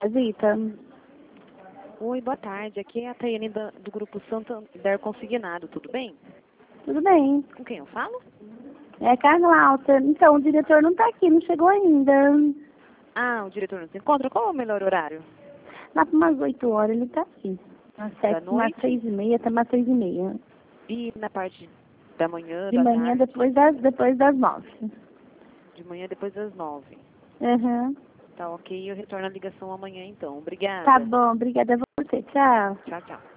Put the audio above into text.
Zita. Oi, boa tarde. Aqui é a Tayane do Grupo Santander Consignado, tudo bem? Tudo bem. Com quem eu falo? É Carlota. Então, o diretor não tá aqui, não chegou ainda. Ah, o diretor não se encontra? Qual é o melhor horário? Lá por umas 8 horas ele tá aqui. Às Da 7, umas noite? 6h30, até umas 6h30. E na parte da manhã, De da manhã, tarde? depois das 9. De manhã depois das 9. Uhum. Tá ok, eu retorno a ligação amanhã então. Tá Obrigada. bom, obrigada a você. Tchau. Tchau, tchau.